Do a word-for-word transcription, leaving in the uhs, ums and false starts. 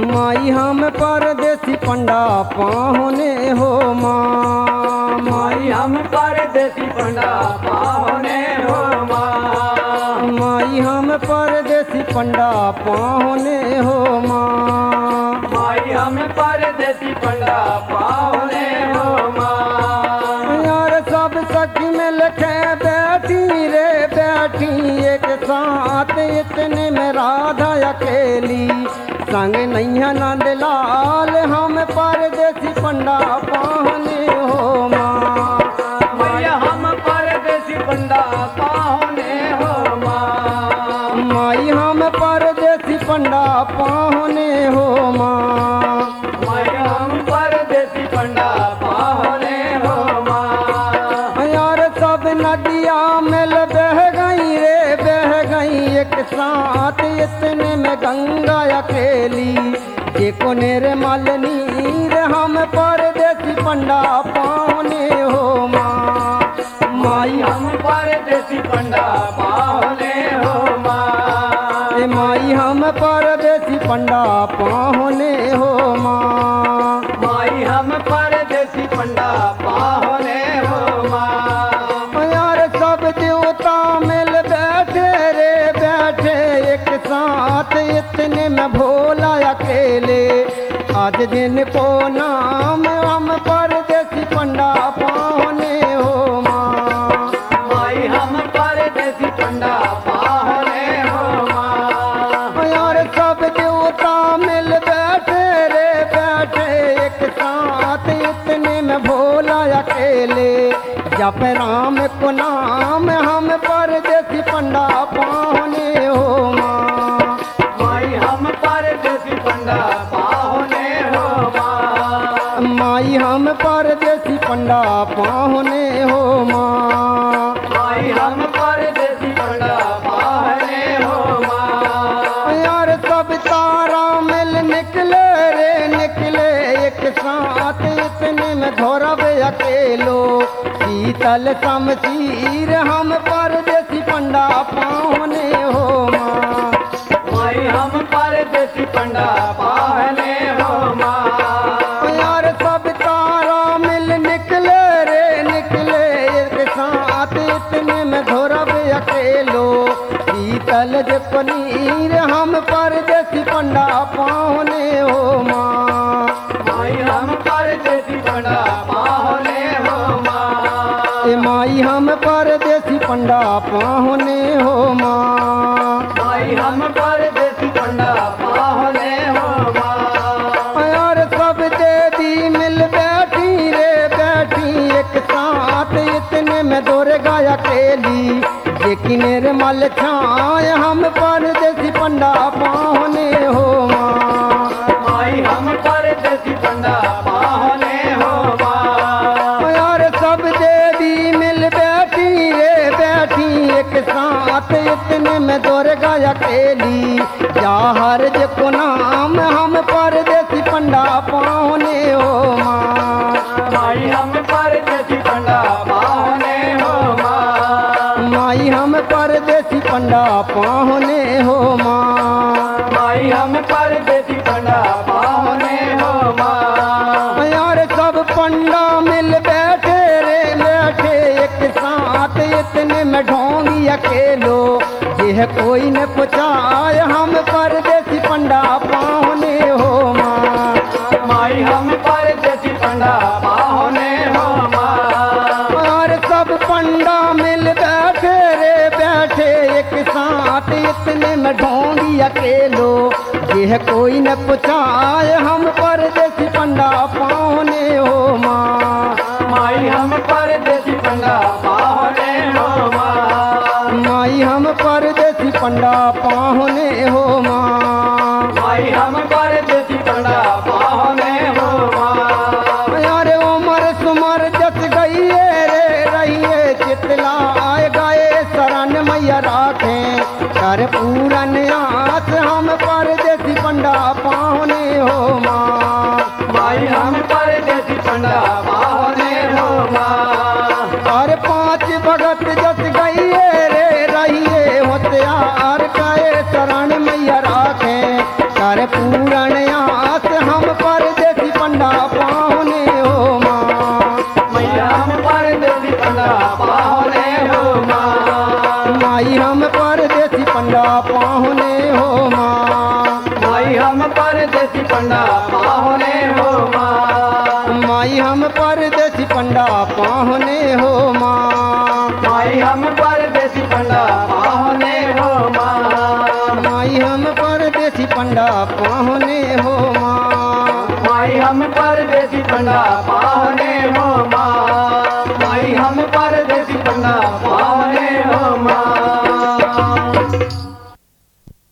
माई हम परदेसी पंडा पाहुने हो माँ। माई हम परदेसी पंडा पाहुने हो माँ। माई हम परदेसी पंडा पाहुने हो माँ। माई हम परदेसी पंडा पाहुने हो माँ। यार सब सखी मिल के बैठी रे बैठी एक साथ, इतने में राधा अकेली संग नैया नंद लाल हम परदेसी पंडा पाहुने हो माँ। मैया हम परदेसी पंडा पाहुने हो माँ। माई हम परदेसी पंडा पाहुने हो माँ। मैया हम परदेसी पंडा पाहुने हो माँ। यार सब नदिया मिल बह गई रे बह गई एक साथ, इतने में गंगा अकेली जे कोनेर मल नीर हम परदेसी पंडा पाहुने हो माँ। माई हम परदेसी पंडा पाहुने हो माँ। ए माई हम परदेसी पंडा पाहुने हो माँ। माई हम परदेसी पंडा पाहुने हो माँ। यार सब देवता मिल बैठे रे बैठे एक साथ, इतने में भोला अकेले आज दिन को नाम हम परदेसी पंडा पाहुने हो माँ। माई हम परदेसी पंडा पाहुने हो माँ। यार सब देवता मिल बैठे रे बैठे एक साथ, इतने में भोला अकेले जप राम को नाम हम परदेसी पंडा पाहुने हो माँ। माई हम परदेसी पंडा पाहुने हो माँ। माई हम परदेसी पंडा पाहुने हो माँ। माई हम परदेसी पंडा पाहुने हो माँ। यार सब तारा मिल निकले रे निकले एक साथ, इतने में धोरब अकेलो शीतल शमशीर हम परदेसी पंडा पाहुने हो माँ। माई हम परदेसी पंडा पाहुने हो माँ। यार सब तारा मिल निकले रे निकले एक साथ, इतने में धोरब अकेलो शीतल जे पनीर हम परदेसी पंडा पाहुने हो माँ। माई हम परदेसी पंडा पाहुने हो माँ। ए माई हम परदेसी पंडा पाहुने हो माँ। माई हम परदेसी पंडा पाहुने हो माँ। यार सब देवी मिल बैठी रे बैठी एक साथ, इतने में दुर्गा अकेली लेकिन रे मल छाए हम परदेसी पंडा पाहुने हो माँ। माई हम परदेसी पंडा पाहुने हो माँ। यार सब देवी मिल बैठी रे बैठी एक साथ, इतने में दुर्गा अकेली जाहर जे को नाम हम परदेसी पंडा पाहुने हो माँ। माई हम परदेसी पंडा पाहुने हो माँ। माई हम परदेसी पंडा पाहुने हो माँ। माई हम परदेसी पंडा पाहुने हो माँ। यार सब पंडा मिल बैठे रे बैठे एक साथ, इतने में ढोंगी अकेलो यह कोई न पुछाए हम परदेसी पंडा पाहुने हो माँ। माई हम परदेसी पंडा पाहुने हो माँ। और सब पंडा मिल बैठे रे बैठे एक साथ, इतने में ढोंगी अकेलो यह कोई न पुछाए हम परदेसी पंडा पाहुने हो माँ। माई हम परदेसी पंडा पाहुने हो माँ। माई हम परदेसी पंडा पाहुने हो माँ। माई हम परदेसी पंडा पाहुने हो माँ। यार उमर सुमर जस गई रे रहिए चितला आए गए शरण मैया राखे कर पूरन आस हम परदेसी पंडा पाहुने हो माँ। माई हम परदेसी पंडा पाहुने हो माँ। और पांच भगत जस गई रे रहिए होत्यार गए शरण मैया राखे कर पूरन पंडा पाहुने हो माँ। माई हम परदेसी पंडा पाहुने हो माँ। माई हम परदेसी पंडा पाहुने हो माँ। माई हम परदेसी पंडा पाहुने हो माँ। माई हम परदेसी पंडा पाहुने हो माँ। माई हम परदेसी पंडा पाहुने हो माँ। माई हम परदेसी पंडा